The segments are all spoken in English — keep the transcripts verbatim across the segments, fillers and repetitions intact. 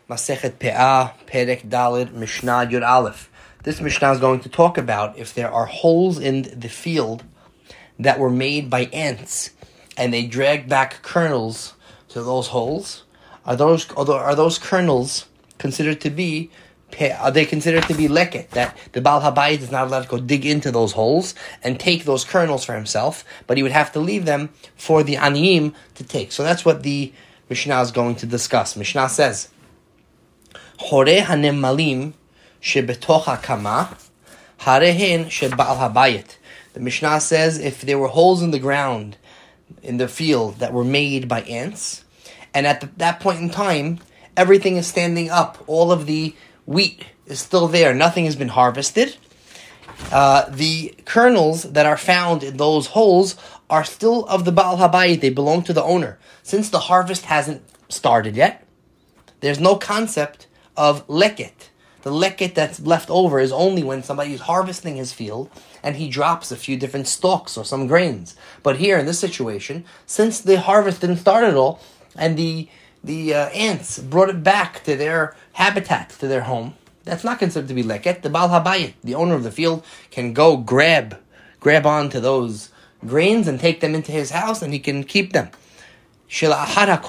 Masechet Pe'ah, Perek Daled, Mishnah Yud Aleph. This Mishnah is going to talk about if there are holes in the field that were made by ants, and they drag back kernels to those holes. Are those are those kernels considered to be? Are they considered to be leket? That the Baal Habayit is not allowed to go dig into those holes and take those kernels for himself, but he would have to leave them for the aniyim to take. So that's what the Mishnah is going to discuss. Mishnah says, Hore hanemalim shebetoch hakama harehen shebaal habayit. The Mishnah says if there were holes in the ground, in the field, that were made by ants, and at the, that point in time, everything is standing up, all of the wheat is still there, nothing has been harvested, uh, the kernels that are found in those holes are still of the Baal Habayit, they belong to the owner. Since the harvest hasn't started yet, there's no concept of leket. The leket that's left over is only when somebody is harvesting his field and he drops a few different stalks or some grains. But here in this situation, since the harvest didn't start at all, and the the uh, ants brought it back to their habitat, to their home, that's not considered to be leket. The Baal Habayit, the owner of the field, can go grab grab onto those grains and take them into his house, and he can keep them. Next part of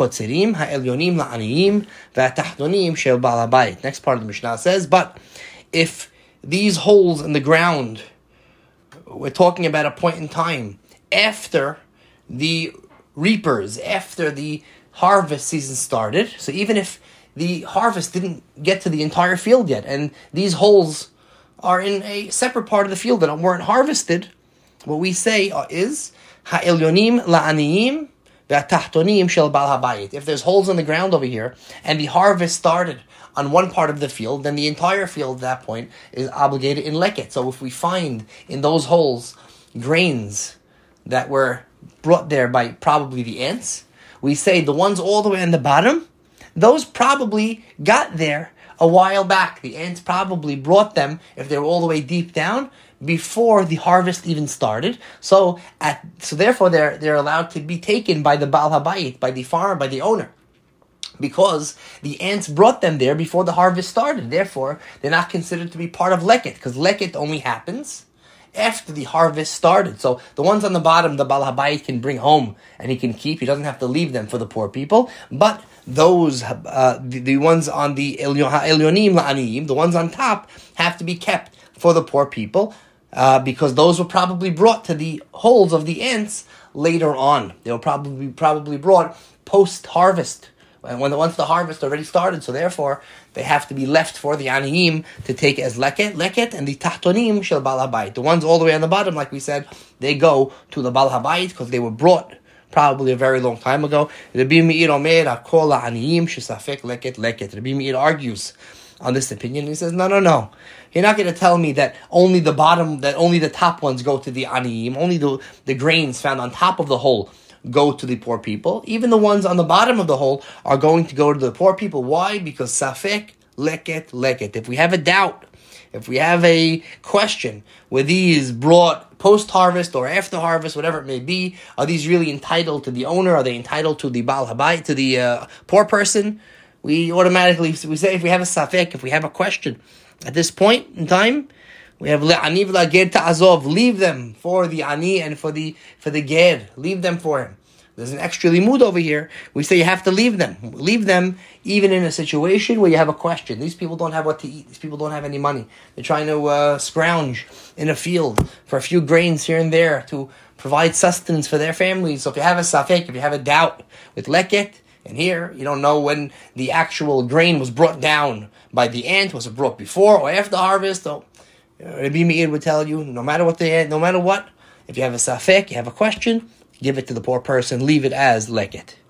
the Mishnah says, but if these holes in the ground, we're talking about a point in time after the reapers, after the harvest season started, so even if the harvest didn't get to the entire field yet, and these holes are in a separate part of the field that weren't harvested, what we say is, ha'elyonim la'aniyim, if there's holes in the ground over here, and the harvest started on one part of the field, then the entire field at that point is obligated in leket. So if we find in those holes grains that were brought there by probably the ants, we say the ones all the way on the bottom, those probably got there a while back. The ants probably brought them, if they were all the way deep down, before the harvest even started. So at so therefore they're they're allowed to be taken by the Baal Habayit, by the farmer, by the owner, because the ants brought them there before the harvest started. Therefore, they're not considered to be part of leket, because leket only happens after the harvest started. So the ones on the bottom, the Baal Habayit can bring home and he can keep. He doesn't have to leave them for the poor people. But those, uh, the, the ones on the elyonim la'aniyim, the ones on top, have to be kept for the poor people. Uh, because those were probably brought to the holes of the ants later on. They were probably probably brought post-harvest, and when the, once the harvest already started. So therefore, they have to be left for the aniyim to take as leket, leket, and the tahtonim shel Baal Habayit. The ones all the way on the bottom, like we said, they go to the Baal Habayit because they were brought probably a very long time ago. Rabbi Meir Omer hakol la'aniyim shesafek leket leket. Rabbi Meir argues on this opinion. He says, no, no, no. You're not going to tell me that only the bottom, that only the top ones go to the aniyim, only the, the grains found on top of the hole go to the poor people. Even the ones on the bottom of the hole are going to go to the poor people. Why? Because safek, leket, leket. If we have a doubt, if we have a question, were these brought post-harvest or after harvest, whatever it may be, are these really entitled to the owner? Are they entitled to the Baal Habayit, to the uh, poor person? We automatically, we say if we have a safek, if we have a question, at this point in time, we have le'ani v'la'ger ta'azov, leave them for the ani and for the for the ger, leave them for him. There's an extra limud over here. We say you have to leave them. Leave them even in a situation where you have a question. These people don't have what to eat. These people don't have any money. They're trying to uh, scrounge in a field for a few grains here and there to provide sustenance for their families. So if you have a safek, if you have a doubt with leket, and here, you don't know when the actual grain was brought down by the ant. Was it brought before or after harvest? So, Rabbi Meir would tell you, no matter what they, no matter what, if you have a safek, you have a question, give it to the poor person, leave it as leket.